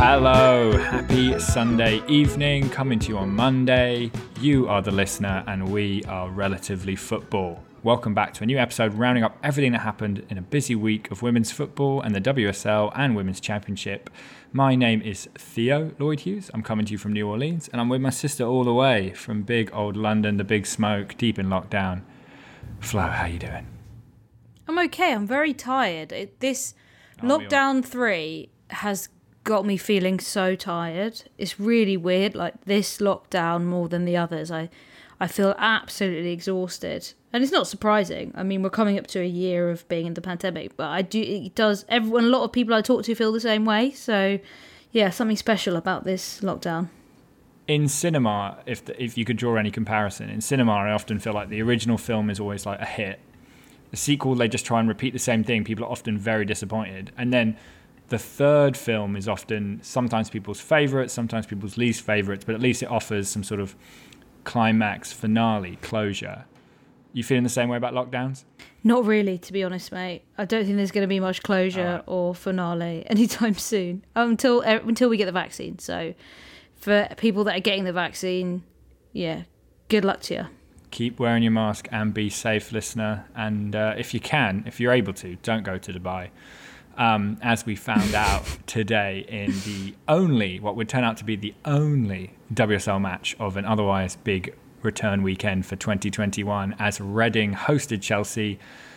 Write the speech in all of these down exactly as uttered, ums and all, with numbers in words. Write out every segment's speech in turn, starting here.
Hello, happy Sunday evening, coming to you on Monday. You are the listener and we are Relatively Football. Welcome back to a new episode rounding up everything that happened in a busy week of women's football and the W S L and Women's Championship. My name is Theo Lloyd Hughes. I'm coming to you from New Orleans and I'm with my sister all the way from big old London, the big smoke, deep in lockdown. Flo, how you doing? I'm okay. I'm very tired. It, this oh, lockdown three has got me feeling so tired. It's really weird. Like this lockdown more than the others, I, I feel absolutely exhausted. And it's not surprising. I mean, we're coming up to a year of being in the pandemic, but I do. It does. Everyone, a lot of people I talk to feel the same way. So, yeah, something special about this lockdown. In cinema, if the, if you could draw any comparison, in cinema, I often feel like the original film is always like a hit. The sequel, they just try and repeat the same thing. People are often very disappointed. And then the third film is often sometimes people's favourites, sometimes people's least favourites, but at least it offers some sort of climax, finale, closure. You feeling the same way about lockdowns? Not really, to be honest, mate. I don't think there's going to be much closure right. or finale anytime soon until until we get the vaccine. So for people that are getting the vaccine, yeah, good luck to you. Keep wearing your mask and be safe, listener. And uh, if you can, if you're able to, don't go to Dubai. Um, as we found out today in the only, what would turn out to be the only W S L match of an otherwise big return weekend for twenty twenty-one, as Reading hosted Chelsea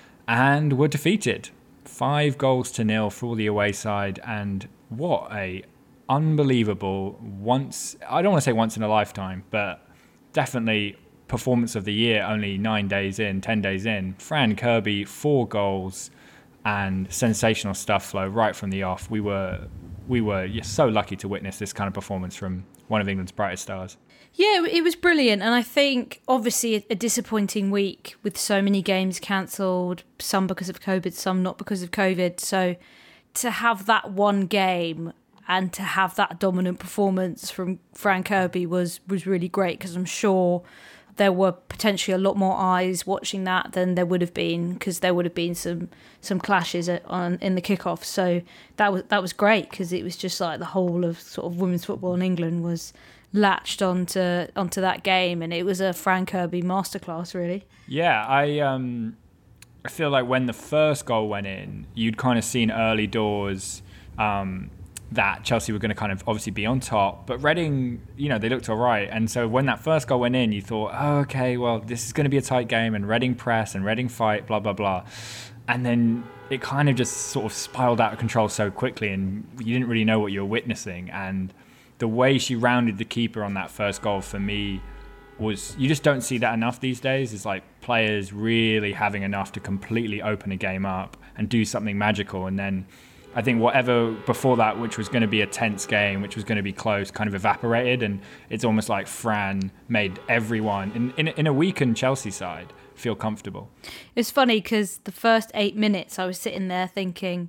and were defeated. Five goals to nil for the away side, and what a unbelievable once, I don't want to say once in a lifetime, but definitely performance of the year only nine days in, ten days in. Fran Kirby, four goals and sensational stuff, Flo, right from the off. We were we were so lucky to witness this kind of performance from one of England's brightest stars. Yeah, it was brilliant. And I think, obviously, a, a disappointing week with so many games cancelled, some because of COVID, some not because of COVID. So to have that one game and to have that dominant performance from Fran Kirby was, was really great, because I'm sure there were potentially a lot more eyes watching that than there would have been, because there would have been some some clashes on in the kickoff. So that was that was great, because it was just like the whole of sort of women's football in England was latched onto onto that game, and it was a Fran Kirby masterclass, really. Yeah, I um I feel like when the first goal went in, you'd kind of seen early doors um that Chelsea were going to kind of obviously be on top, but Reading, you know, they looked all right. And so when that first goal went in, you thought, oh, okay, well, this is going to be a tight game, and Reading press and Reading fight, blah, blah, blah. And then it kind of just sort of spiraled out of control so quickly, and you didn't really know what you were witnessing. And the way she rounded the keeper on that first goal, for me, was, you just don't see that enough these days. It's like players really having enough to completely open a game up and do something magical. And then I think whatever before that, which was going to be a tense game, which was going to be close, kind of evaporated. And it's almost like Fran made everyone, in, in, in a weakened Chelsea side, feel comfortable. It's funny, because the first eight minutes I was sitting there thinking,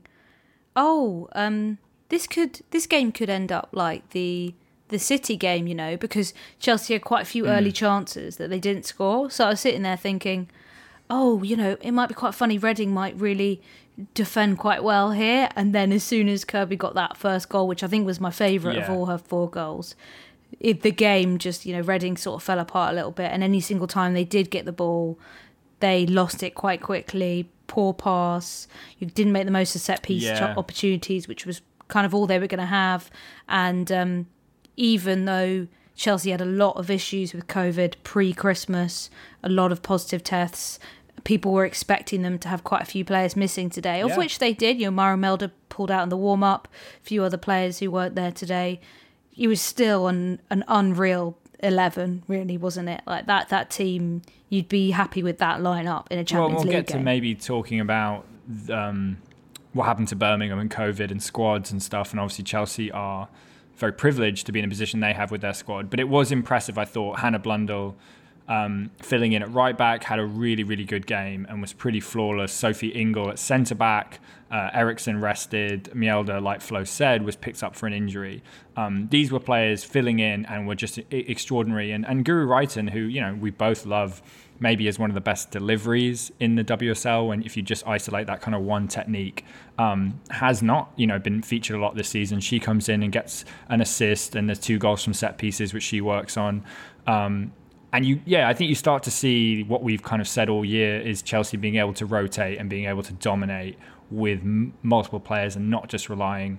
oh, um, this could this game could end up like the the City game, you know, because Chelsea had quite a few mm. early chances that they didn't score. So I was sitting there thinking, oh, you know, it might be quite funny. Reading might really defend quite well here. And then as soon as Kirby got that first goal, which I think was my favourite yeah. of all her four goals, it, the game just, you know, Reading sort of fell apart a little bit. And any single time they did get the ball, they lost it quite quickly. Poor pass. You didn't make the most of set piece yeah. opportunities, which was kind of all they were going to have. And um, even though Chelsea had a lot of issues with COVID pre-Christmas, a lot of positive tests, people were expecting them to have quite a few players missing today, of yeah. which they did. You know, Mara Melder pulled out in the warm-up, a few other players who weren't there today. It was still an, an unreal eleven, really, wasn't it? Like that that team, you'd be happy with that lineup in a Champions well, we'll League get game. To maybe talking about um, what happened to Birmingham and COVID and squads and stuff, and obviously Chelsea are very privileged to be in a position they have with their squad. But it was impressive, I thought. Hannah Blundell um, filling in at right back, had a really, really good game and was pretty flawless. Sophie Ingle at centre back, uh, Eriksson rested, Mjelde, like Flo said, was picked up for an injury. Um, these were players filling in and were just extraordinary. And, and Guru Reiten, who, you know, we both love, maybe is one of the best deliveries in the W S L, and if you just isolate that kind of one technique, um, has not, you know, been featured a lot this season. She comes in and gets an assist, and there's two goals from set pieces, which she works on. Um, and you, yeah, I think you start to see what we've kind of said all year is Chelsea being able to rotate and being able to dominate with m- multiple players and not just relying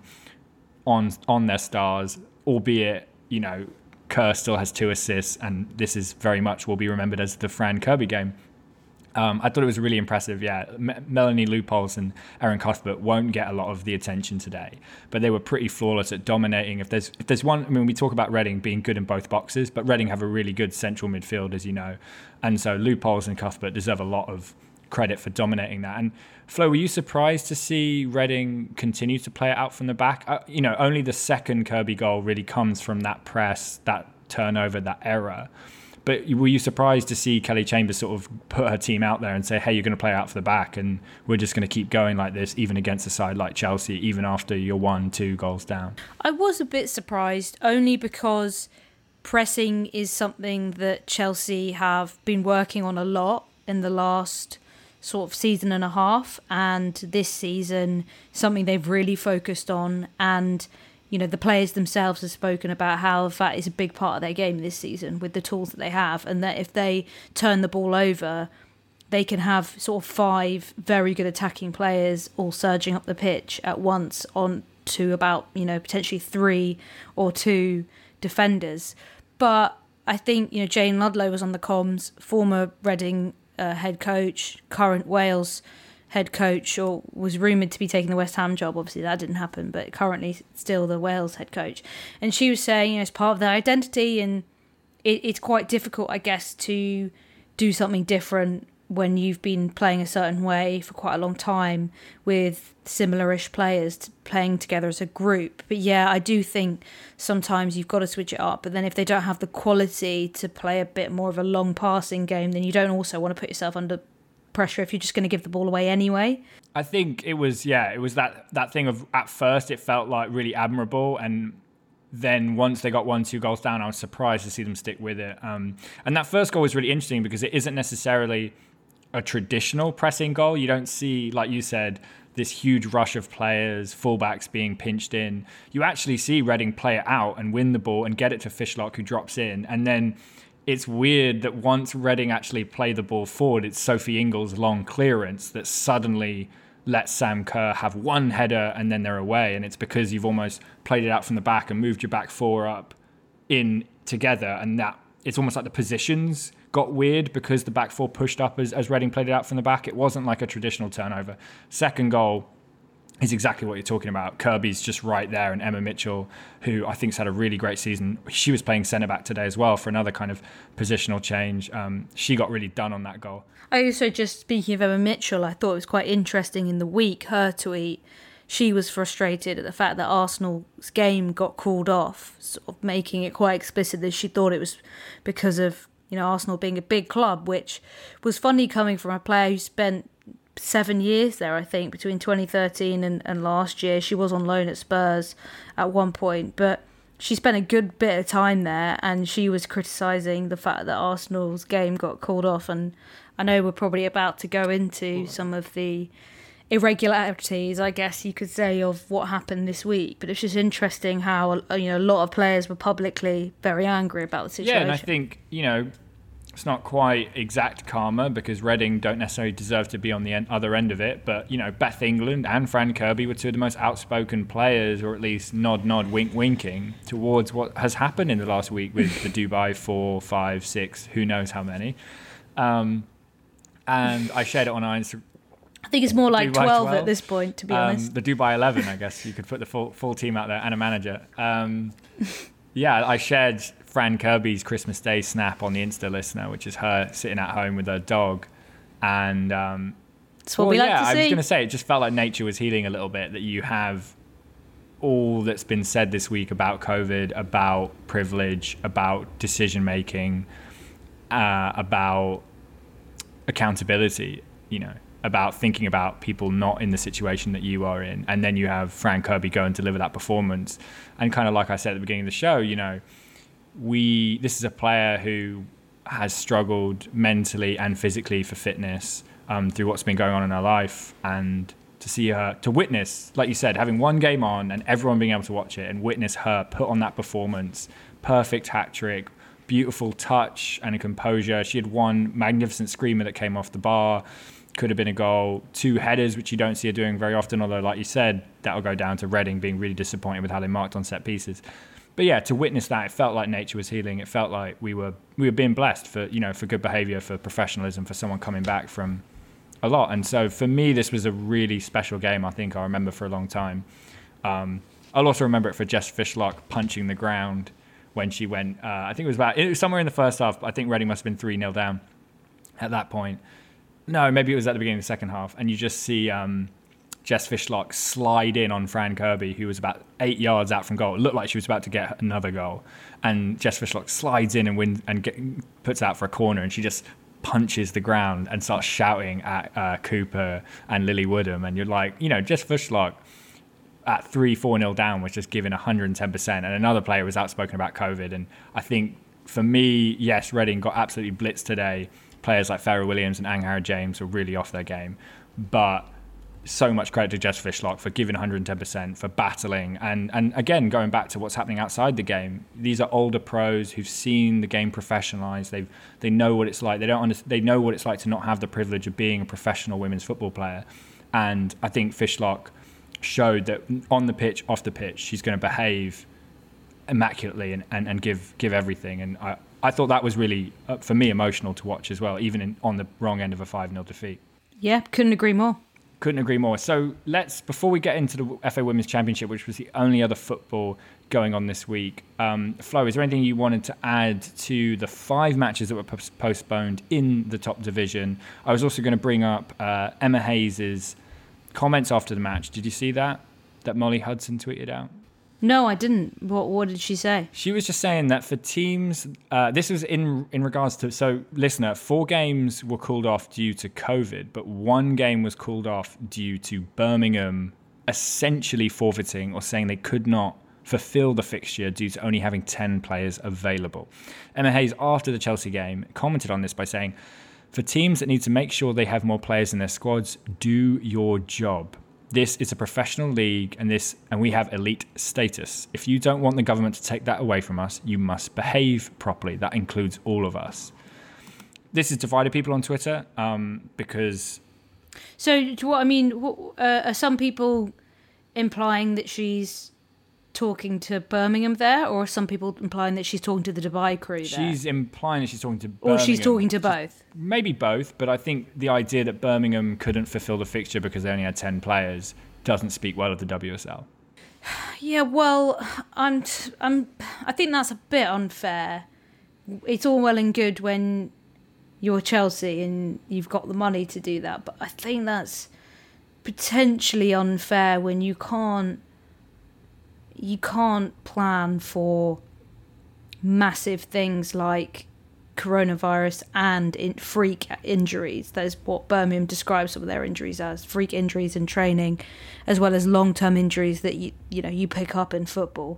on on their stars, albeit, you know, Kerr still has two assists, and this is very much will be remembered as the Fran Kirby game. Um, I thought it was really impressive. Yeah, M- Melanie Leupolz and Erin Cuthbert won't get a lot of the attention today, but they were pretty flawless at dominating. If there's if there's one, I mean, we talk about Reading being good in both boxes, but Reading have a really good central midfield, as you know, and so Leupolz and Cuthbert deserve a lot of credit for dominating that. And Flo, were you surprised to see Reading continue to play it out from the back? Uh, you know, only the second Kirby goal really comes from that press, that turnover, that error. But were you surprised to see Kelly Chambers sort of put her team out there and say, hey, you're going to play out for the back and we're just going to keep going like this, even against a side like Chelsea, even after you're one, two goals down? I was a bit surprised, only because pressing is something that Chelsea have been working on a lot in the last sort of season and a half, and this season something they've really focused on. And you know, the players themselves have spoken about how that is a big part of their game this season with the tools that they have, and that if they turn the ball over, they can have sort of five very good attacking players all surging up the pitch at once on to about, you know, potentially three or two defenders. But I think, you know, Jane Ludlow was on the comms, former Reading uh, head coach, current Wales head coach, or was rumoured to be taking the West Ham job. Obviously that didn't happen, but currently still the Wales head coach. And she was saying, you know, it's part of their identity, and it, it's quite difficult, I guess, to do something different when you've been playing a certain way for quite a long time with similar-ish players to playing together as a group. But yeah, I do think sometimes you've got to switch it up. But then if they don't have the quality to play a bit more of a long passing game, then you don't also want to put yourself under pressure if you're just going to give the ball away anyway. I think it was, yeah, it was that, that thing of, at first it felt like really admirable, and then once they got one, two goals down, I was surprised to see them stick with it. Um, and that first goal was really interesting because it isn't necessarily a traditional pressing goal. You don't see, like you said, this huge rush of players, fullbacks being pinched in. You actually see Reading play it out and win the ball and get it to Fishlock, who drops in. And then it's weird that once Reading actually play the ball forward, it's Sophie Ingle's long clearance that suddenly lets Sam Kerr have one header and then they're away. And it's because you've almost played it out from the back and moved your back four up in together. And that it's almost like the positions got weird because the back four pushed up as, as Reading played it out from the back. It wasn't like a traditional turnover. Second goal is exactly what you're talking about. Kirby's just right there, and Emma Mitchell, who I think's had a really great season. She was playing centre-back today as well for another kind of positional change. Um, she got really done on that goal. I also, just speaking of Emma Mitchell, I thought it was quite interesting in the week, her tweet, she was frustrated at the fact that Arsenal's game got called off, sort of making it quite explicit that she thought it was because of, you know, Arsenal being a big club, which was funny coming from a player who spent seven years there, I think, between twenty thirteen and, and last year. She was on loan at Spurs at one point, but she spent a good bit of time there, and she was criticising the fact that Arsenal's game got called off. And I know we're probably about to go into some of the irregularities, I guess you could say, of what happened this week, but it's just interesting how, you know, a lot of players were publicly very angry about the situation. Yeah, and I think, you know, it's not quite exact karma because Reading don't necessarily deserve to be on the en- other end of it. But, you know, Beth England and Fran Kirby were two of the most outspoken players, or at least nod, nod, wink, winking towards what has happened in the last week with the Dubai four, five, six, who knows how many. Um, and I shared it on our Instagram. I think it's more like twelve, twelve at this point, to be um, honest. The Dubai eleven, I guess. You could put the full, full team out there and a manager. Um, yeah, I shared Fran Kirby's Christmas Day snap on the Insta listener, which is her sitting at home with her dog. And um, that's what well, we like yeah, to see. I was going to say, it just felt like nature was healing a little bit, that you have all that's been said this week about COVID, about privilege, about decision making. uh, about accountability, you know, about thinking about people not in the situation that you are in. And then you have Fran Kirby go and deliver that performance. And kind of like I said at the beginning of the show, you know, we this is a player who has struggled mentally and physically for fitness um, through what's been going on in her life. And to see her, to witness, like you said, having one game on and everyone being able to watch it and witness her put on that performance, perfect hat trick, beautiful touch and a composure. She had one magnificent screamer that came off the bar, could have been a goal, two headers, which you don't see her doing very often, although like you said, that'll go down to Reading being really disappointed with how they marked on set pieces. But yeah, to witness that, it felt like nature was healing. It felt like we were we were being blessed for, you know, for good behavior, for professionalism, for someone coming back from a lot. And so for me, this was a really special game. I think I remember for a long time. Um, I'll also remember it for Jess Fishlock punching the ground when she went, uh, I think it was about, it was somewhere in the first half. I think Reading must have been three nil down at that point. No, maybe it was at the beginning of the second half. And you just see um, Jess Fishlock slide in on Fran Kirby, who was about eight yards out from goal. It looked like she was about to get another goal. And Jess Fishlock slides in and wins and get, puts out for a corner. And she just punches the ground and starts shouting at uh, Cooper and Lily Woodham. And you're like, you know, Jess Fishlock at three, four nil down was just giving one hundred ten percent. And another player was outspoken about COVID. And I think for me, yes, Reading got absolutely blitzed today. Players like Farrah Williams and Anghara James were really off their game. But so much credit to Jess Fishlock for giving one hundred ten percent, for battling. And, and again, going back to what's happening outside the game, these are older pros who've seen the game professionalised. They they know what it's like. They don't under, they know what it's like to not have the privilege of being a professional women's football player. And I think Fishlock showed that on the pitch, off the pitch, she's going to behave immaculately and, and, and give give everything. And I, I thought that was really, uh, for me, emotional to watch as well, even in, on the wrong end of a five nil defeat. Yeah, couldn't agree more. Couldn't agree more. So let's, before we get into the F A Women's Championship, which was the only other football going on this week, um, Flo, is there anything you wanted to add to the five matches that were p- postponed in the top division? I was also going to bring up uh, Emma Hayes' comments after the match. Did you see that? That Molly Hudson tweeted out? No, I didn't. What What did she say? She was just saying that for teams, uh, this was in in regards to, so listener, four games were called off due to COVID, but one game was called off due to Birmingham essentially forfeiting or saying they could not fulfill the fixture due to only having ten players available. Emma Hayes, after the Chelsea game, commented on this by saying, for teams that need to make sure they have more players in their squads, do your job. This is a professional league and this and we have elite status. If you don't want the government to take that away from us, you must behave properly. That includes all of us. This has divided people on Twitter um, because... So, do what I mean, what, uh, are some people implying that she's talking to Birmingham there, or are some people implying that she's talking to the Dubai crew there? She's implying that she's talking to Birmingham. Or she's talking to both? Maybe both, but I think the idea that Birmingham couldn't fulfill the fixture because they only had ten players doesn't speak well of the W S L. Yeah, well, I'm, t- I'm, I think that's a bit unfair. It's all well and good when you're Chelsea and you've got the money to do that, but I think that's potentially unfair when you can't you can't plan for massive things like coronavirus and in freak injuries. That is what Birmingham describes some of their injuries as, freak injuries in training, as well as long-term injuries that you you know you pick up in football.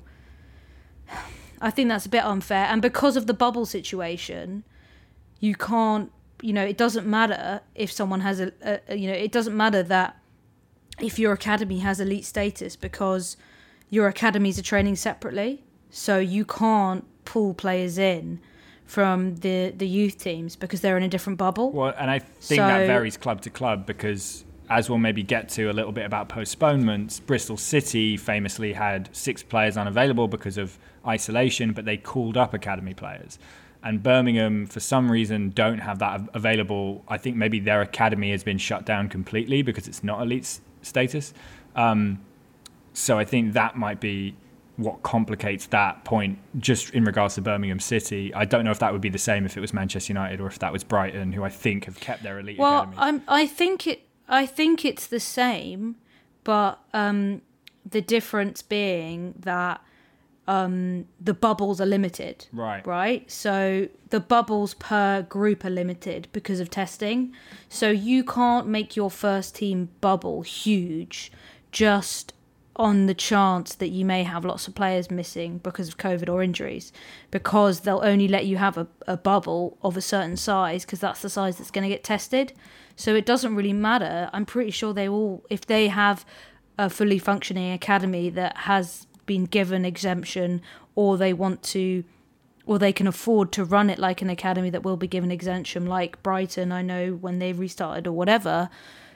I think that's a bit unfair, and because of the bubble situation, you can't, you know, it doesn't matter if someone has a, a you know, it doesn't matter that if your academy has elite status, because your academies are training separately, so you can't pull players in from the, the youth teams because they're in a different bubble. Well, and I think so, that varies club to club because, as we'll maybe get to a little bit about postponements, Bristol City famously had six players unavailable because of isolation, but they called up academy players. And Birmingham, for some reason, don't have that available. I think maybe their academy has been shut down completely because it's not elite status. Um, so I think that might be what complicates that point just in regards to Birmingham City. I don't know if that would be the same if it was Manchester United or if that was Brighton, who I think have kept their elite well, academies. Well, I think it. I think it's the same, but um, the difference being that um, the bubbles are limited. Right. Right. So the bubbles per group are limited because of testing. So you can't make your first team bubble huge just on the chance that you may have lots of players missing because of COVID or injuries, because they'll only let you have a, a bubble of a certain size because that's the size that's going to get tested. So it doesn't really matter. I'm pretty sure they all, if they have a fully functioning academy that has been given exemption, or they want to, or they can afford to run it like an academy that will be given exemption, like Brighton, I know when they restarted or whatever,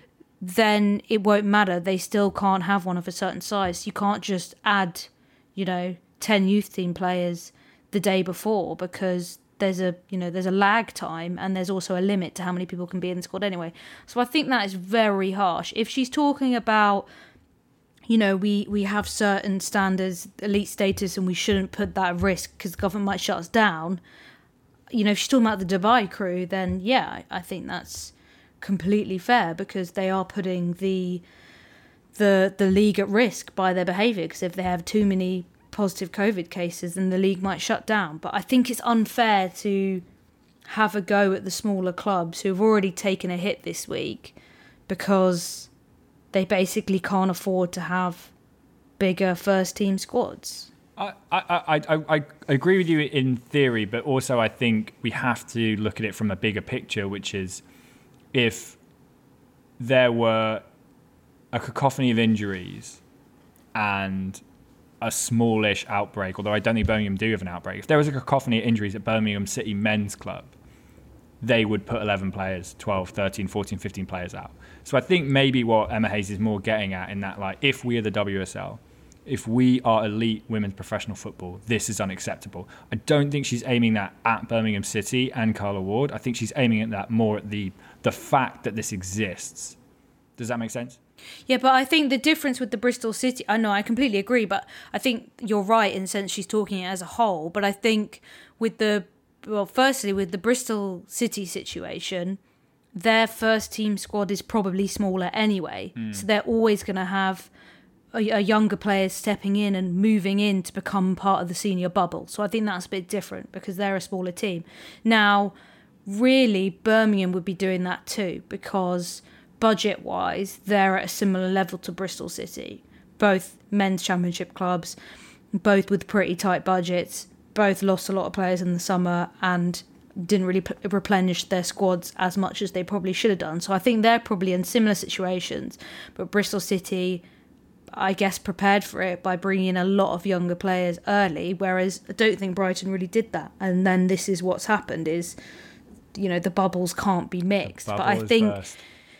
then it won't matter. They still can't have one of a certain size. You can't just add, you know, ten youth team players the day before, because there's a, you know, there's a lag time, and there's also a limit to how many people can be in the squad anyway. So I think that is very harsh. If she's talking about, you know, we, we have certain standards, elite status, and we shouldn't put that at risk because the government might shut us down, you know, if she's talking about the Dubai crew, then yeah, I think that's completely fair, because they are putting the the the league at risk by their behaviour, because if they have too many positive COVID cases, then the league might shut down. But I think it's unfair to have a go at the smaller clubs who've already taken a hit this week because they basically can't afford to have bigger first team squads. I, I, I, I agree with you in theory, but also I think we have to look at it from a bigger picture, which is, if there were a cacophony of injuries and a smallish outbreak, although I don't think Birmingham do have an outbreak, if there was a cacophony of injuries at Birmingham City Men's Club, they would put eleven players, twelve, thirteen, fourteen, fifteen players out. So I think maybe what Emma Hayes is more getting at in that, like, if we are the W S L, if we are elite women's professional football, this is unacceptable. I don't think she's aiming that at Birmingham City and Carla Ward. I think she's aiming at that more at the the fact that this exists. Does that make sense? Yeah, but I think the difference with the Bristol City, I know, I completely agree, but I think you're right in the sense she's talking as a whole. But I think with the, well, firstly, with the Bristol City situation, their first team squad is probably smaller anyway. Mm. So they're always going to have a, a younger players stepping in and moving in to become part of the senior bubble. So I think that's a bit different because they're a smaller team. Now, really, Birmingham would be doing that too, because budget-wise, they're at a similar level to Bristol City. Both men's championship clubs, both with pretty tight budgets, both lost a lot of players in the summer and didn't really p- replenish their squads as much as they probably should have done. So I think they're probably in similar situations. But Bristol City, I guess, prepared for it by bringing in a lot of younger players early, whereas I don't think Brighton really did that. And then this is what's happened is, you know, the bubbles can't be mixed. But I think burst.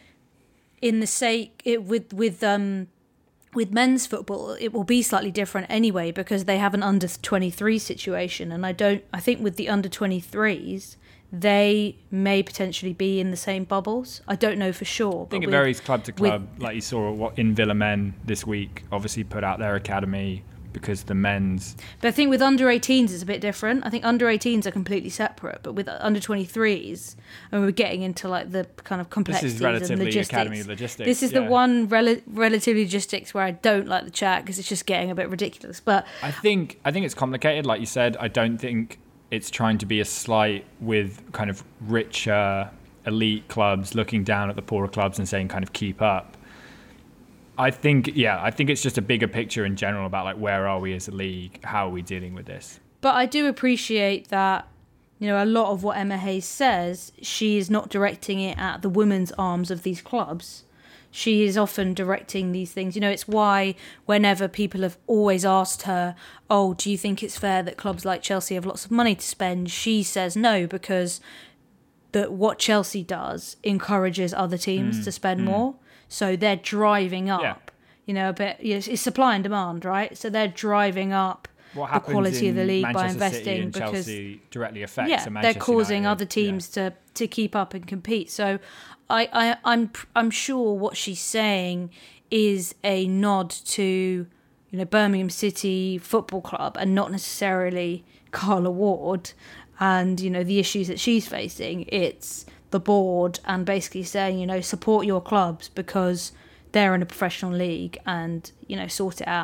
in the sake it, with with um with men's football, it will be slightly different anyway, because they have an under twenty-three situation, and I don't I think with the under twenty-threes they may potentially be in the same bubbles. I don't know for sure. I think but it with, varies club to club. with, like you saw what in Villa Men this week, obviously put out their academy because the men's. But I think with under eighteens it's a bit different. I think under eighteens are completely separate, but with under twenty-threes, and we're getting into like the kind of complexities this is relatively and logistics. academy logistics. This is yeah. the one rel- relatively logistics where I don't like the chat because it's just getting a bit ridiculous. But I think I think it's complicated. Like you said, I don't think it's trying to be a slight with kind of richer elite clubs looking down at the poorer clubs and saying kind of keep up. I think, yeah, I think it's just a bigger picture in general about like where are we as a league, how are we dealing with this? But I do appreciate that, you know, a lot of what Emma Hayes says, she is not directing it at the women's arms of these clubs. She is often directing these things. You know, it's why whenever people have always asked her, oh, do you think it's fair that clubs like Chelsea have lots of money to spend? She says no, because that what Chelsea does encourages other teams mm, to spend mm. more. So they're driving up, yeah. you know, a bit. You know, it's supply and demand, right? So they're driving up the quality of the league Manchester by investing City and because Chelsea directly affects. Yeah, they're causing United, other teams yeah. to, to keep up and compete. So I, I I'm I'm sure what she's saying is a nod to, you know, Birmingham City Football Club and not necessarily Carla Ward and, you know, the issues that she's facing. It's the board and basically saying, you know, support your clubs because they're in a professional league and, you know, sort it out.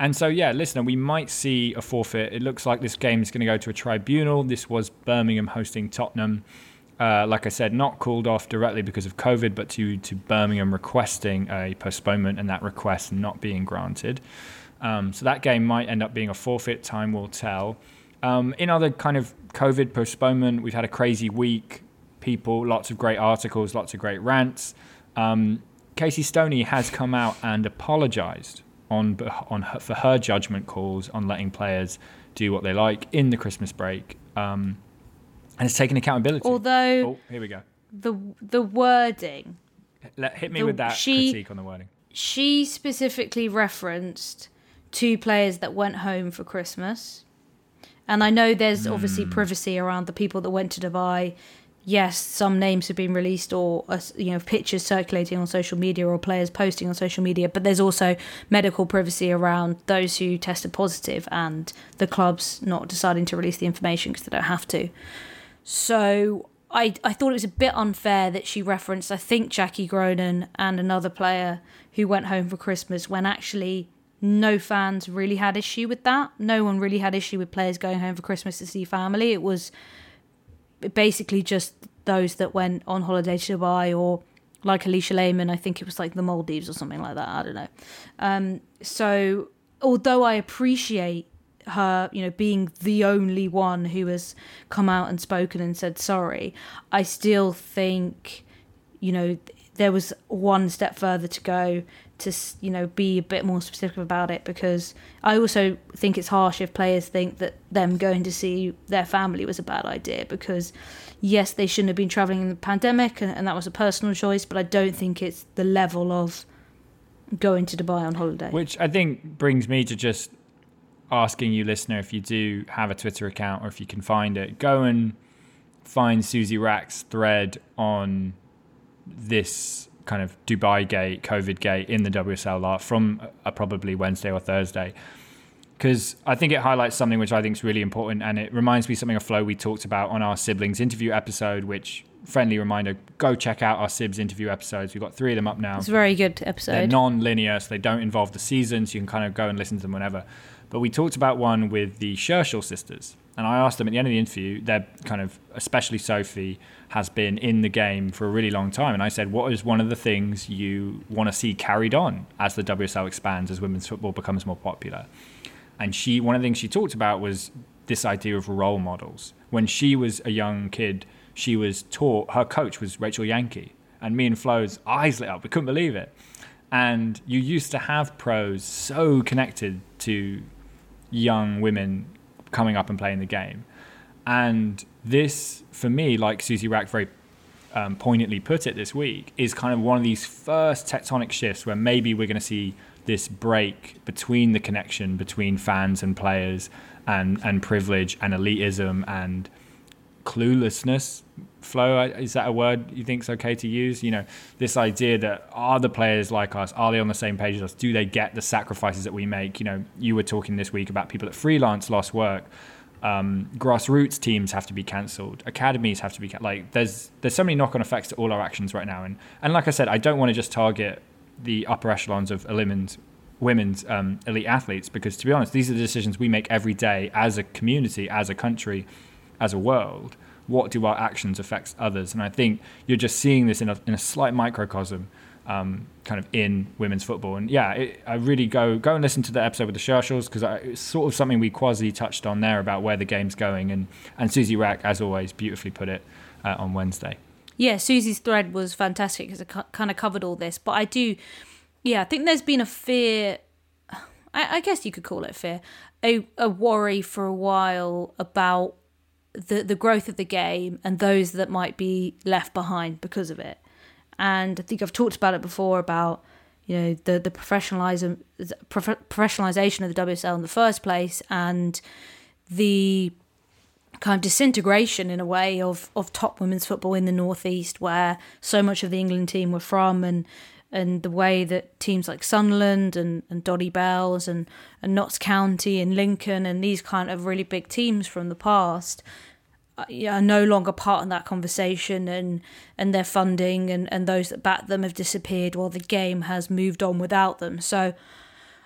And so, yeah, listen, we might see a forfeit. It looks like this game is going to go to a tribunal. This was Birmingham hosting Tottenham. Uh, like I said, not called off directly because of COVID, but to, to Birmingham requesting a postponement and that request not being granted. Um, so that game might end up being a forfeit. Time will tell. Um, in other kind of COVID postponement, we've had a crazy week. People, lots of great articles, lots of great rants. Um, Casey Stoney has come out and apologised on on her, for her judgment calls on letting players do what they like in the Christmas break. Um, And it's taken accountability. Although, oh, here we go. The the wording. Let, hit me the, with that she, critique on the wording. She specifically referenced two players that went home for Christmas. And I know there's mm. obviously privacy around the people that went to Dubai. Yes, some names have been released or, you know, pictures circulating on social media or players posting on social media. But there's also medical privacy around those who tested positive and the clubs not deciding to release the information because they don't have to. So I I thought it was a bit unfair that she referenced, I think, Jackie Groenen and another player who went home for Christmas when actually no fans really had issue with that. No one really had issue with players going home for Christmas to see family. It was basically just those that went on holiday to Dubai or like Alicia Lehman, I think it was like the Maldives or something like that. I don't know. Um, so although I appreciate her, you know, being the only one who has come out and spoken and said sorry, I still think, you know, there was one step further to go to, you know, be a bit more specific about it, because I also think it's harsh if players think that them going to see their family was a bad idea, because yes, they shouldn't have been travelling in the pandemic and, and that was a personal choice, but I don't think it's the level of going to Dubai on holiday. Which I think brings me to just asking you, listener, if you do have a Twitter account or if you can find it, go and find Susie Rack's thread on this kind of Dubai gate, COVID gate in the W S L from uh, probably Wednesday or Thursday. Because I think it highlights something which I think is really important, and it reminds me something of Flo we talked about on our siblings interview episode, which, friendly reminder, go check out our Sibs interview episodes. We've got three of them up now. It's a very good episode. They're non-linear, so they don't involve the seasons. You can kind of go and listen to them whenever. But we talked about one with the Scherschel sisters, and I asked them at the end of the interview, they're kind of, especially Sophie, has been in the game for a really long time. And I said, what is one of the things you want to see carried on as the W S L expands, as women's football becomes more popular? And she, one of the things she talked about was this idea of role models. When she was a young kid, she was taught, her coach was Rachel Yankee. And me and Flo's eyes lit up. We couldn't believe it. And you used to have pros so connected to young women coming up and playing the game. And this, for me, like Susie Rack very um, poignantly put it this week, is kind of one of these first tectonic shifts where maybe we're going to see this break between the connection between fans and players and, and privilege and elitism and cluelessness. Flo, is that a word you think is okay to use? You know, this idea that are the players like us? Are they on the same page as us? Do they get the sacrifices that we make? You know, you were talking this week about people that freelance, lost work. Um, grassroots teams have to be cancelled. Academies have to be ca- like. There's there's so many knock-on effects to all our actions right now. And and like I said, I don't want to just target the upper echelons of women's women's um, elite athletes, because to be honest, these are the decisions we make every day as a community, as a country, as a world. What do our actions affect others? And I think you're just seeing this in a, in a slight microcosm, um, kind of in women's football. And yeah, it, I really go go and listen to the episode with the Scherschels, because it's sort of something we quasi touched on there about where the game's going. And, and Susie Rack, as always, beautifully put it uh, on Wednesday. Yeah, Susie's thread was fantastic because it co- kind of covered all this. But I do, yeah, I think there's been a fear, I, I guess you could call it fear, a, a worry for a while about the the growth of the game and those that might be left behind because of it. And I think I've talked about it before about, you know, the the professionalism professionalisation of the W S L in the first place, and the kind of disintegration in a way of of top women's football in the Northeast, where so much of the England team were from, and and the way that teams like Sunderland and, and Doddy Bells and, and Notts County and Lincoln and these kind of really big teams from the past are no longer part of that conversation, and, and their funding and, and those that back them have disappeared while the game has moved on without them. So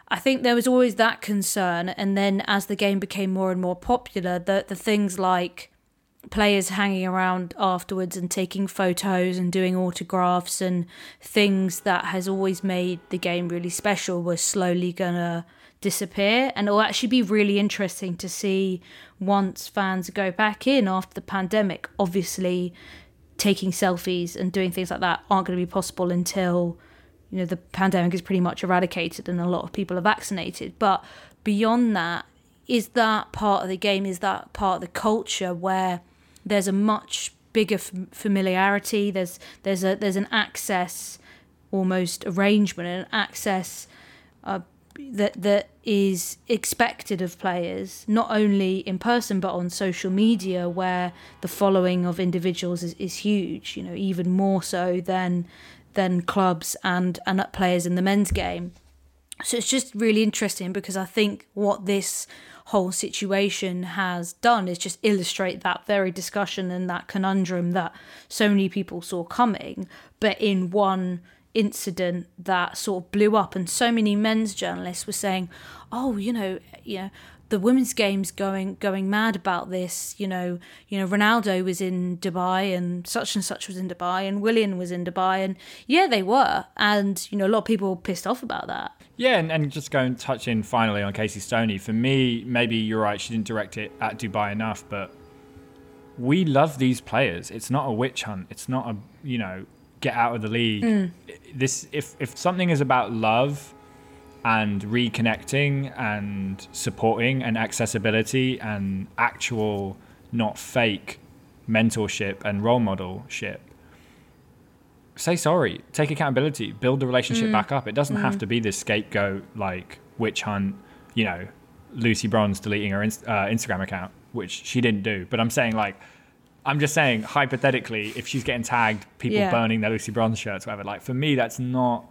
I think there was always that concern, and then as the game became more and more popular, the the things like players hanging around afterwards and taking photos and doing autographs and things that has always made the game really special were slowly gonna disappear. And it'll actually be really interesting to see once fans go back in after the pandemic. Obviously, taking selfies and doing things like that aren't going to be possible until, you know, the pandemic is pretty much eradicated and a lot of people are vaccinated. But beyond that, is that part of the game, is that part of the culture where there's a much bigger f- familiarity, there's there's a there's an access almost arrangement, an access uh, that that is expected of players, not only in person but on social media, where the following of individuals is, is huge, you know, even more so than than clubs and, and players in the men's game. So it's just really interesting, because I think what this whole situation has done is just illustrate that very discussion and that conundrum that so many people saw coming, but in one incident that sort of blew up. And so many men's journalists were saying, oh, you know, you know, the women's game's going going mad about this. You know, you know, Ronaldo was in Dubai and such and such was in Dubai and Willian was in Dubai, and yeah, they were. And, you know, a lot of people were pissed off about that. Yeah, and, and just go and touch in finally on Casey Stoney. For me, maybe you're right, she didn't direct it at Dubai enough, but we love these players. It's not a witch hunt. It's not a, you know, get out of the league. Mm. This if if something is about love and reconnecting and supporting and accessibility and actual, not fake, mentorship and role modelship, say sorry, take accountability, build the relationship mm. back up. It doesn't mm. have to be this scapegoat, like witch hunt, you know, Lucy Bronze deleting her inst- uh, Instagram account, which she didn't do. But I'm saying, like, I'm just saying, hypothetically, if she's getting tagged, people yeah. burning their Lucy Bronze shirts, whatever, like, for me, that's not,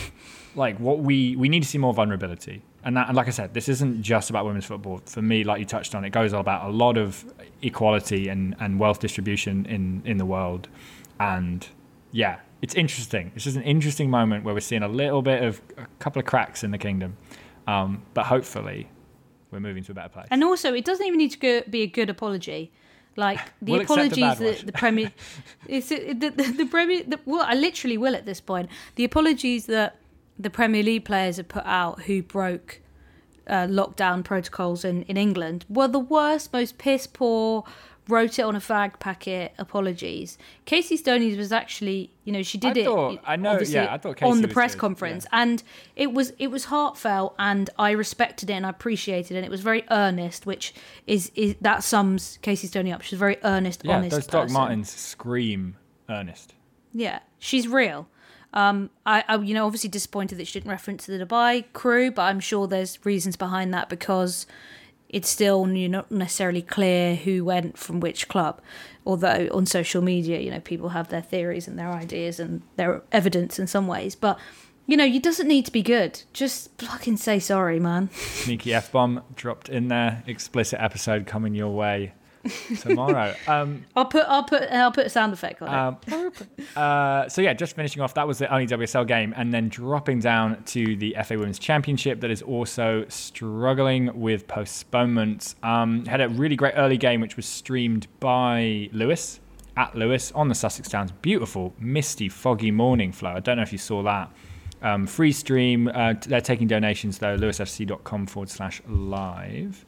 like, what we, we need to see more vulnerability. And, that, and like I said, this isn't just about women's football. For me, like you touched on, it goes all about a lot of equality and, and wealth distribution in, in the world. And, yeah, it's interesting. It's just an interesting moment where we're seeing a little bit of a couple of cracks in the kingdom. Um, but hopefully we're moving to a better place. And also, it doesn't even need to go, be a good apology. Like the we'll apologies that the Premier, it's the, the, the Premier. The, well, I literally will at this point. The apologies that the Premier League players have put out who broke uh, lockdown protocols in, in England were the worst, most piss poor, wrote it on a fag packet apologies. Casey Stoney's was actually, you know, she did I it thought, I know, yeah, I thought Casey on the was press good, conference, yeah. and it was it was heartfelt, and I respected it and I appreciated it. And it was very earnest, which is, is that sums Casey Stoney up. She's a very earnest, yeah, honest those person. Doc Martens scream earnest. Yeah, she's real. Um, I, I, you know, obviously disappointed that she didn't reference the Dubai crew, but I'm sure there's reasons behind that, because it's still, you know, not necessarily clear who went from which club. Although on social media, you know, people have their theories and their ideas and their evidence in some ways. But, you know, it doesn't need to be good. Just fucking say sorry, man. Sneaky F-bomb dropped in there. Explicit episode coming your way tomorrow. Um, I'll put I'll put I'll put a sound effect on um, it. uh, so yeah, just finishing off, that was the only W S L game, and then dropping down to the F A Women's Championship that is also struggling with postponements. Um, had a really great early game which was streamed by Lewis at Lewis on the Sussex Downs. Beautiful, misty, foggy morning flow. I don't know if you saw that. Um, free stream. Uh, they're taking donations though. lewisfc.com forward slash live.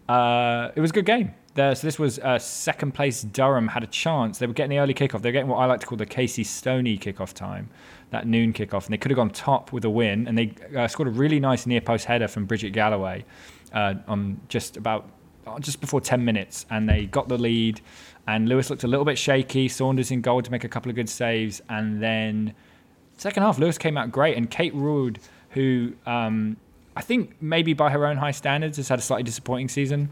Uh, it was a good game. There, so this was uh, second place Durham had a chance. They were getting the early kickoff. They were getting what I like to call the Casey Stoney kickoff time, that noon kickoff, and they could have gone top with a win. And they uh, scored a really nice near post header from Bridget Galloway uh, on just about just before ten minutes, and they got the lead. And Lewis looked a little bit shaky. Saunders in goal to make a couple of good saves, and then second half Lewis came out great. And Kate Rood, who um, I think maybe by her own high standards has had a slightly disappointing season.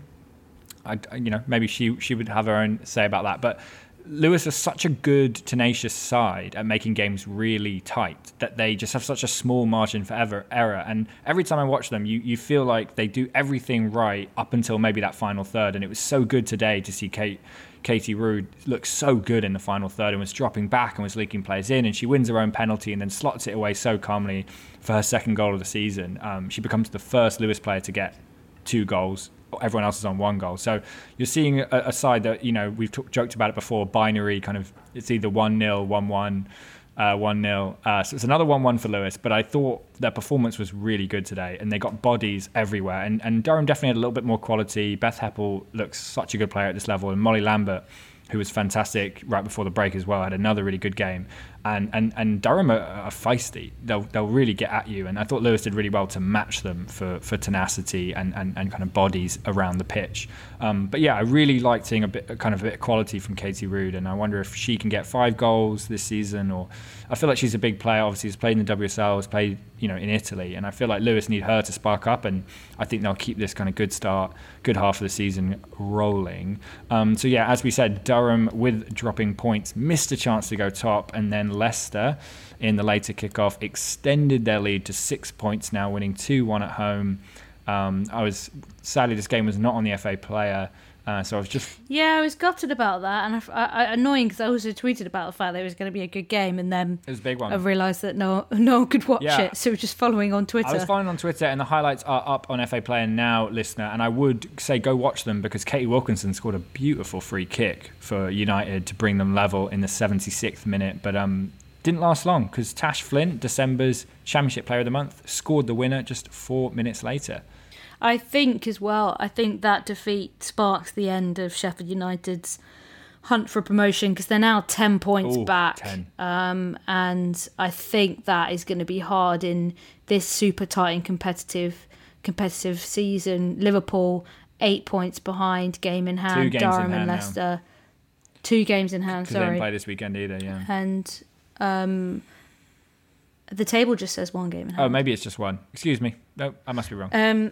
I, you know, maybe she she would have her own say about that. But Lewis is such a good, tenacious side at making games really tight that they just have such a small margin for ever, error. And every time I watch them, you, you feel like they do everything right up until maybe that final third. And it was so good today to see Kate Katie Rood looked so good in the final third and was dropping back and was leaking players in, and she wins her own penalty and then slots it away so calmly for her second goal of the season. Um, she becomes the first Lewes player to get two goals. Everyone else is on one goal. So you're seeing a, a side that, you know, we've t- joked about it before, binary kind of, it's either one nil, one one, uh, one nil. Uh, so it's another one one for Lewes, but I thought their performance was really good today and they got bodies everywhere. And, and Durham definitely had a little bit more quality. Beth Heppel looks such a good player at this level, and Molly Lambert, who was fantastic right before the break as well, had another really good game. And and, and Durham are, are feisty. They'll they'll really get at you. And I thought Lewes did really well to match them for, for tenacity and, and, and kind of bodies around the pitch. Um, but yeah, I really liked seeing a bit kind of a bit of quality from Katie Rood, and I wonder if she can get five goals this season. Or I feel like she's a big player. Obviously, she's played in the W S L, has played you know in Italy, and I feel like Lewes need her to spark up. And I think they'll keep this kind of good start, good half of the season rolling. Um, so yeah, as we said, Durham with dropping points missed a chance to go top, and then Leicester in the later kickoff extended their lead to six points now, winning two one at home. Um, I was sadly this game was not on the F A Player, uh, so I was just yeah, I was gutted about that, and I, I, annoying because I also tweeted about the fact that it was going to be a good game, and then it was a big one. I realised that no no one could watch Yeah. it, so just following on Twitter. I was following on Twitter, and the highlights are up on F A Player now, listener. And I would say go watch them because Katie Wilkinson scored a beautiful free kick for United to bring them level in the seventy-sixth minute, but um. didn't last long because Tash Flint, December's Championship Player of the Month, scored the winner just four minutes later. I think as well, I think that defeat sparks the end of Sheffield United's hunt for promotion because they're now ten points Ooh, back. ten. Um, and I think that is going to be hard in this super tight and competitive competitive season. Liverpool, eight points behind, game in hand. Two games Durham in hand and now. Leicester, two games in hand, Because they didn't sorry. play this weekend either, yeah. And um, the table just says one game in hand. Oh, maybe it's just one. Excuse me. No, I must be wrong. Um,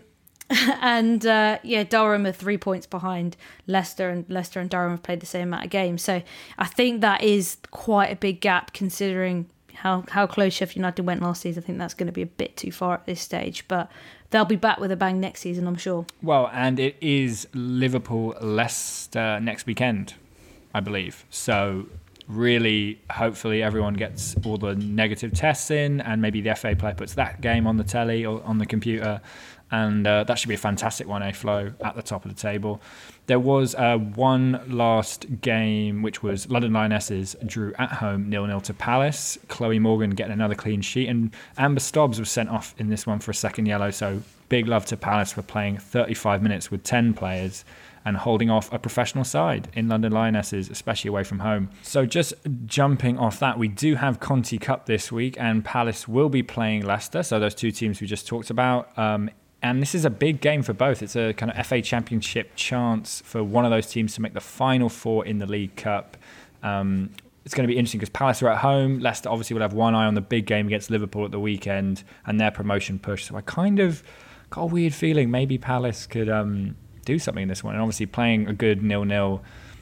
and uh, yeah, Durham are three points behind Leicester, and Leicester and Durham have played the same amount of games. So I think that is quite a big gap considering how, how close Sheffield United went last season. I think that's going to be a bit too far at this stage, but they'll be back with a bang next season, I'm sure. Well, and it is Liverpool-Leicester next weekend, I believe. So really, hopefully everyone gets all the negative tests in, and maybe the F A Player puts that game on the telly or on the computer. And uh, that should be a fantastic one, eh, Flo, at the top of the table. There was uh, one last game, which was London Lionesses drew at home nil nil to Palace. Chloe Morgan getting another clean sheet. And Amber Stobbs was sent off in this one for a second yellow. So big love to Palace for playing thirty-five minutes with ten players and holding off a professional side in London Lionesses, especially away from home. So just jumping off that, we do have Conti Cup this week, and Palace will be playing Leicester. So those two teams we just talked about. Um, And this is a big game for both. It's a kind of F A Championship chance for one of those teams to make the final four in the League Cup. Um, it's going to be interesting because Palace are at home. Leicester obviously will have one eye on the big game against Liverpool at the weekend and their promotion push. So I kind of got a weird feeling maybe Palace could um, do something in this one. And obviously playing a good nil-nil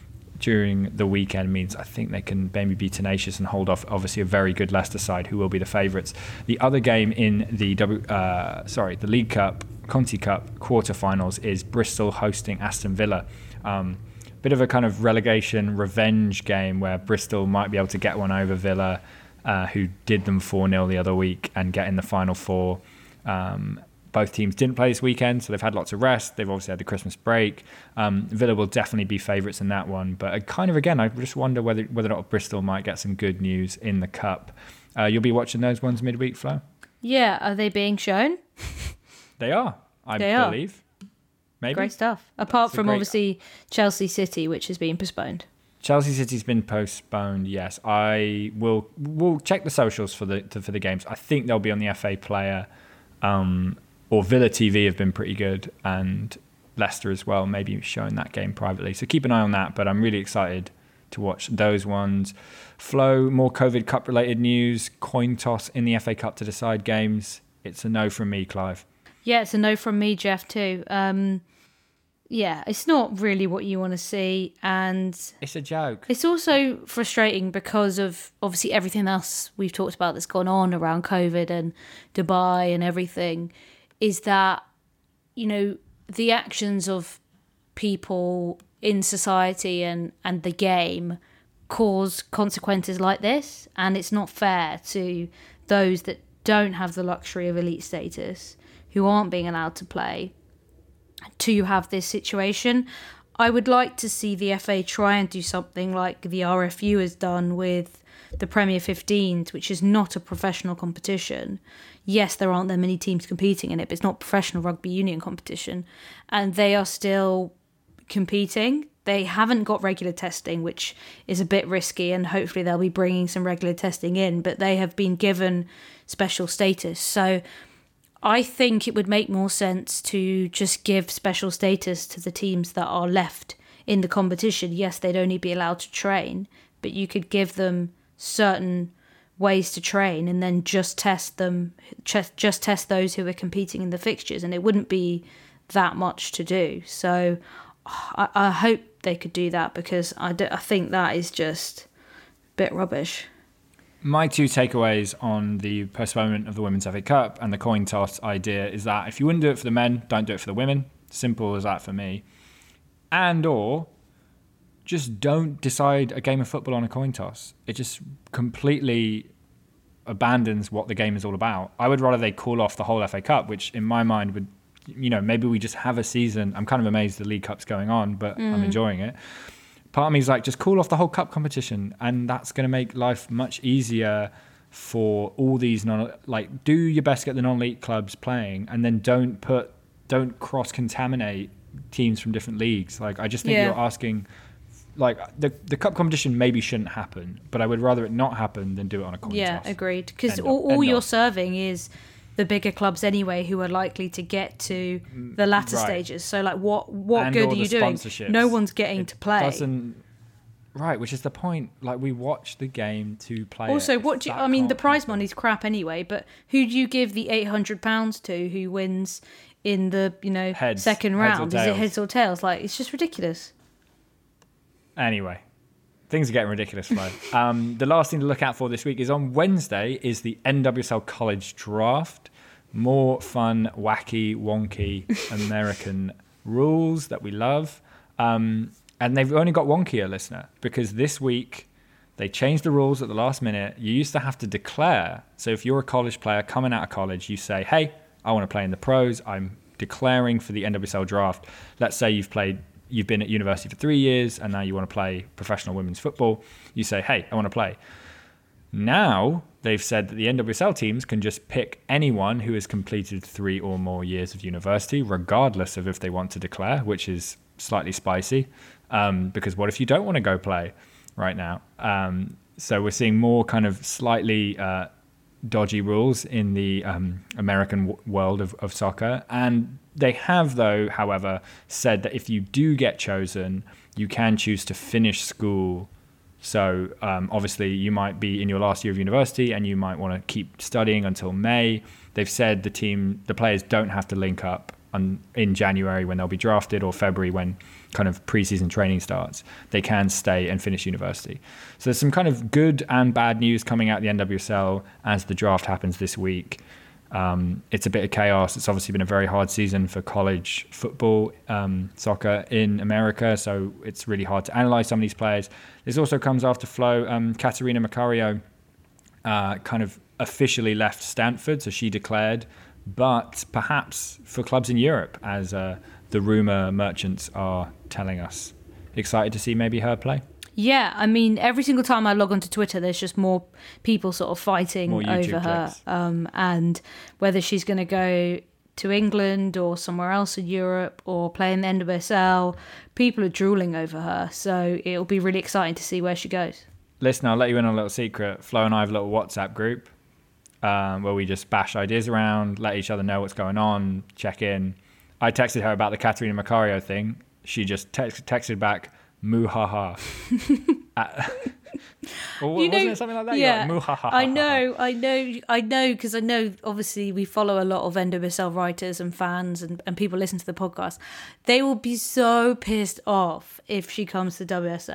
during the weekend means I think they can maybe be tenacious and hold off obviously a very good Leicester side who will be the favourites. The other game in the w, uh, sorry the League Cup, Conti Cup quarterfinals is Bristol hosting Aston Villa. Um, bit of a kind of relegation revenge game where Bristol might be able to get one over Villa, uh, who did them four nil the other week, and get in the final four. Um, Both teams didn't play this weekend, so they've had lots of rest. They've obviously had the Christmas break. Um, Villa will definitely be favourites in that one. But I kind of, again, I just wonder whether whether or not Bristol might get some good news in the Cup. Uh, you'll be watching those ones midweek, Flo? Yeah, are they being shown? They are, I They are. believe. Maybe. Great stuff. Apart It's a from great- obviously Chelsea City, which has been postponed. Chelsea City's been postponed. Yes, I will. We'll check the socials for the to, for the games. I think they'll be on the F A Player. Um, Or Villa T V have been pretty good, and Leicester as well, maybe showing that game privately. So keep an eye on that, but I'm really excited to watch those ones. Flo, more COVID Cup related news, coin toss in the F A Cup to decide games. It's a no from me, Clive. Yeah, it's a no from me, Jeff, too. Um, yeah, it's not really what you want to see, and It's a joke. it's also frustrating because of obviously everything else we've talked about that's gone on around COVID and Dubai and everything, is that, you know, the actions of people in society and, and the game cause consequences like this, and it's not fair to those that don't have the luxury of elite status, who aren't being allowed to play, to have this situation. I would like to see the F A try and do something like the R F U has done with the Premier fifteens, which is not a professional competition. Yes, there aren't that many teams competing in it, but it's not professional rugby union competition, and they are still competing. They haven't got regular testing, which is a bit risky, and hopefully they'll be bringing some regular testing in, but they have been given special status. So I think it would make more sense to just give special status to the teams that are left in the competition. Yes, they'd only be allowed to train, but you could give them certain ways to train and then just test them, just, just test those who are competing in the fixtures, and it wouldn't be that much to do. So I, I hope they could do that, because I, do, I think that is just a bit rubbish. My two takeaways on the postponement of the Women's F A Cup and the coin toss idea is that if you wouldn't do it for the men, don't do it for the women. Simple as that for me. And or just don't decide a game of football on a coin toss. It just completely abandons what the game is all about. I would rather they call off the whole F A Cup, which in my mind would, you know, maybe we just have a season. I'm kind of amazed the League Cup's going on, but mm. I'm enjoying it. Part of me is like, just call off the whole cup competition, and that's going to make life much easier for all these non, like, do your best to get the non-elite clubs playing, and then don't put, don't cross-contaminate teams from different leagues. Like, I just think yeah. you're asking, like, the the cup competition maybe shouldn't happen, but I would rather it not happen than do it on a coin yeah, toss. Yeah, agreed. Because all, all you're serving is the bigger clubs anyway, who are likely to get to the latter right. stages. So, like, what what and good are you doing? No one's getting it to play. Doesn't, right, which is the point. Like, we watch the game to play. Also, it. what do you, I mean? The prize money's crap anyway. But who do you give the eight hundred pounds to? Who wins in the you know heads, second heads round? Is it heads or tails? Like, it's just ridiculous. Anyway. Things are getting ridiculous, Flo. um, the last thing to look out for this week is on Wednesday is the N W S L College Draft. More fun, wacky, wonky American rules that we love. Um, and they've only got wonkier, listener, because this week they changed the rules at the last minute. You used to have to declare. So if you're a college player coming out of college, you say, hey, I want to play in the pros. I'm declaring for the N W S L Draft. Let's say you've played You've been at university for three years and now you want to play professional women's football. You say, hey, I want to play. Now they've said that the N W S L teams can just pick anyone who has completed three or more years of university, regardless of if they want to declare, which is slightly spicy. Um, because what if you don't want to go play right now? Um, so we're seeing more kind of slightly uh, dodgy rules in the um, American w- world of, of soccer. And they have, though, however, said that if you do get chosen, you can choose to finish school. So um, obviously you might be in your last year of university and you might want to keep studying until May. They've said the team, the players don't have to link up on, in January when they'll be drafted, or February when kind of preseason training starts. They can stay and finish university. So there's some kind of good and bad news coming out of the N W S L as the draft happens this week. Um, it's a bit of chaos. It's obviously been a very hard season for college football, um, soccer in America, so it's really hard to analyse some of these players. This also comes after Flo. Um, Caterina Macario uh, kind of officially left Stanford, so she declared, but perhaps for clubs in Europe, as uh, the rumour merchants are telling us. Excited to see maybe her play? Yeah, I mean, every single time I log onto Twitter, there's just more people sort of fighting over her. Um, and whether she's going to go to England or somewhere else in Europe or play in the N W S L, people are drooling over her. So it'll be really exciting to see where she goes. Listen, I'll let you in on a little secret. Flo and I have a little WhatsApp group um, where we just bash ideas around, let each other know what's going on, check in. I texted her about the Caterina Macario thing. She just text- texted back, Muhaha. uh, or you know, wasn't it something like that? Yeah, like, Muhaha. I know, I know, I know, because I know, obviously, we follow a lot of N W S L writers and fans and, and people listen to the podcast. They will be so pissed off if she comes to W S L.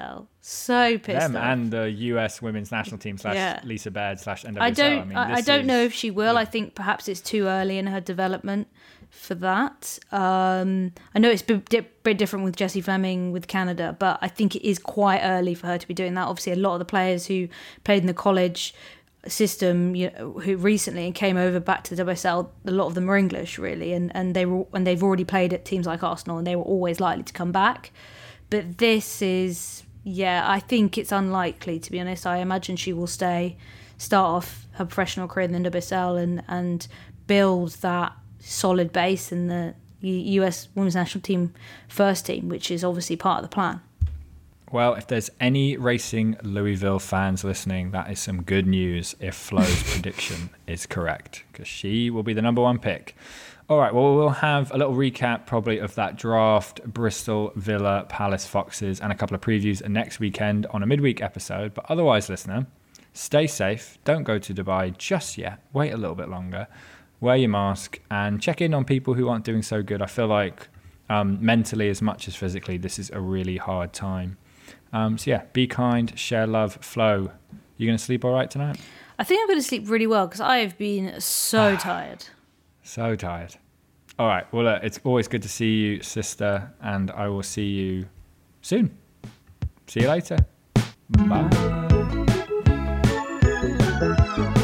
So pissed Them off. and the U S women's national team slash Yeah. Lisa Baird slash N W S L. I don't. I, mean, I, I this don't is- know if she will. I think perhaps it's too early in her development for that. Um, I know it's a bit, bit different with Jessie Fleming with Canada, but I think it is quite early for her to be doing that. Obviously, a lot of the players who played in the college system, you know, who recently and came over back to the W S L, a lot of them are English, really, and and they were and they've already played at teams like Arsenal, and they were always likely to come back. But this is, yeah, I think it's unlikely, to be honest. I imagine she will stay, start off her professional career in the W S L and and build that solid base in the U S women's national team first team, which is obviously part of the plan. Well, if there's any Racing Louisville fans listening, that is some good news if Flo's prediction is correct, because she will be the number one pick. All right, well, we'll have a little recap probably of that draft, Bristol, Villa, Palace, Foxes, and a couple of previews next weekend on a midweek episode. But otherwise, listener, stay safe. Don't go to Dubai just yet. Wait a little bit longer. Wear your mask and check in on people who aren't doing so good. I feel like um, mentally as much as physically, this is a really hard time. Um, so yeah, be kind, share love, Flo. You going to sleep all right tonight? I think I'm going to sleep really well because I have been so tired. So tired. All right. Well, uh, it's always good to see you, sister, and I will see you soon. See you later. Bye.